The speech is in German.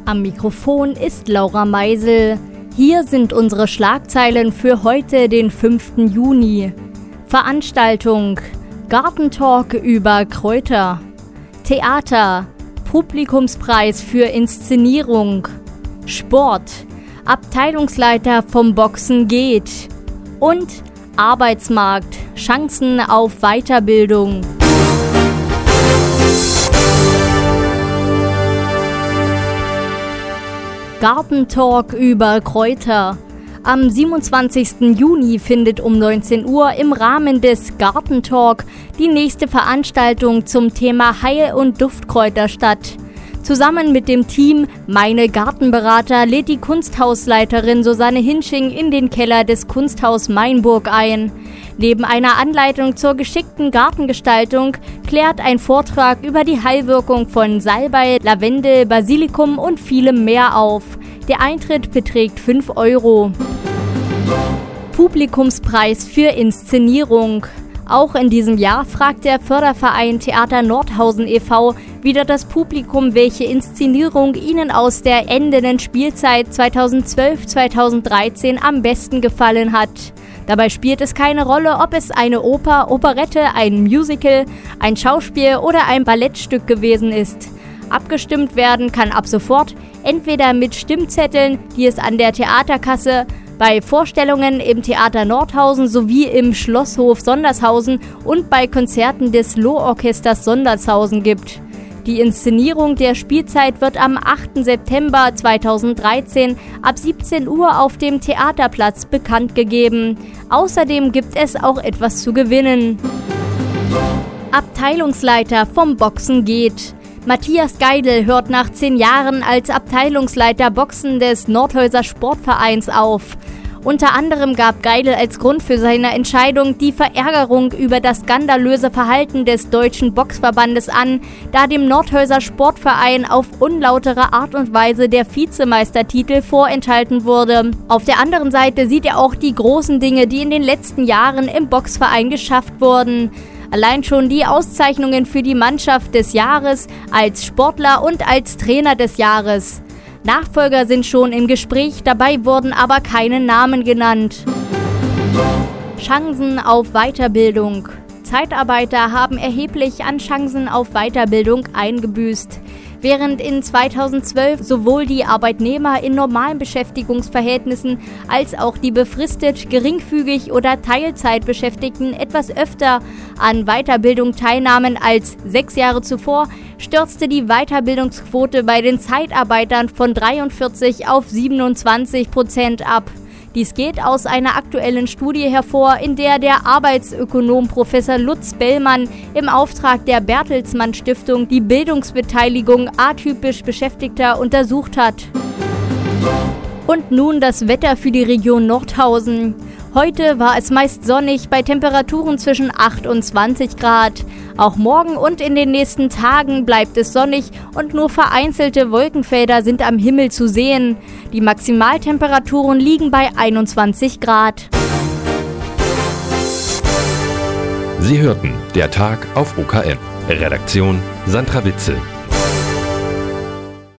Am Mikrofon ist Laura Meisel. Hier sind unsere Schlagzeilen für heute, den 5. Juni. Veranstaltung: Gartentalk über Kräuter. Theater: Publikumspreis für Inszenierung. Sport: Abteilungsleiter vom Boxen geht. Und Arbeitsmarkt: Chancen auf Weiterbildung. Gartentalk über Kräuter. Am 27. Juni findet um 19 Uhr im Rahmen des Gartentalk die nächste Veranstaltung zum Thema Heil- und Duftkräuter statt. Zusammen mit dem Team Meine Gartenberater lädt die Kunsthausleiterin Susanne Hinsching in den Keller des Kunsthaus Mainburg ein. Neben einer Anleitung zur geschickten Gartengestaltung klärt ein Vortrag über die Heilwirkung von Salbei, Lavendel, Basilikum und vielem mehr auf. Der Eintritt beträgt 5 €. Publikumspreis für Inszenierung. Auch in diesem Jahr fragt der Förderverein Theater Nordhausen e.V. wieder das Publikum, welche Inszenierung ihnen aus der endenden Spielzeit 2012-2013 am besten gefallen hat. Dabei spielt es keine Rolle, ob es eine Oper, Operette, ein Musical, ein Schauspiel oder ein Ballettstück gewesen ist. Abgestimmt werden kann ab sofort entweder mit Stimmzetteln, die es an der Theaterkasse, bei Vorstellungen im Theater Nordhausen sowie im Schlosshof Sondershausen und bei Konzerten des Lohorchesters Sondershausen gibt. Die Inszenierung der Spielzeit wird am 8. September 2013 ab 17 Uhr auf dem Theaterplatz bekannt gegeben. Außerdem gibt es auch etwas zu gewinnen. Abteilungsleiter vom Boxen geht. Matthias Geidel hört nach 10 Jahren als Abteilungsleiter Boxen des Nordhäuser Sportvereins auf. Unter anderem gab Geidel als Grund für seine Entscheidung die Verärgerung über das skandalöse Verhalten des Deutschen Boxverbandes an, da dem Nordhäuser Sportverein auf unlautere Art und Weise der Vizemeistertitel vorenthalten wurde. Auf der anderen Seite sieht er auch die großen Dinge, die in den letzten Jahren im Boxverein geschafft wurden. Allein schon die Auszeichnungen für die Mannschaft des Jahres, als Sportler und als Trainer des Jahres. Nachfolger sind schon im Gespräch, dabei wurden aber keine Namen genannt. Chancen auf Weiterbildung. Zeitarbeiter haben erheblich an Chancen auf Weiterbildung eingebüßt. Während in 2012 sowohl die Arbeitnehmer in normalen Beschäftigungsverhältnissen als auch die befristet, geringfügig oder Teilzeitbeschäftigten etwas öfter an Weiterbildung teilnahmen als 6 Jahre zuvor, stürzte die Weiterbildungsquote bei den Zeitarbeitern von 43 auf 27% ab. Dies geht aus einer aktuellen Studie hervor, in der der Arbeitsökonom Professor Lutz Bellmann im Auftrag der Bertelsmann Stiftung die Bildungsbeteiligung atypisch Beschäftigter untersucht hat. Und nun das Wetter für die Region Nordhausen. Heute war es meist sonnig bei Temperaturen zwischen 8 und 20 Grad. Auch morgen und in den nächsten Tagen bleibt es sonnig und nur vereinzelte Wolkenfelder sind am Himmel zu sehen. Die Maximaltemperaturen liegen bei 21 Grad. Sie hörten der Tag auf OKM. Redaktion Sandra Witzel.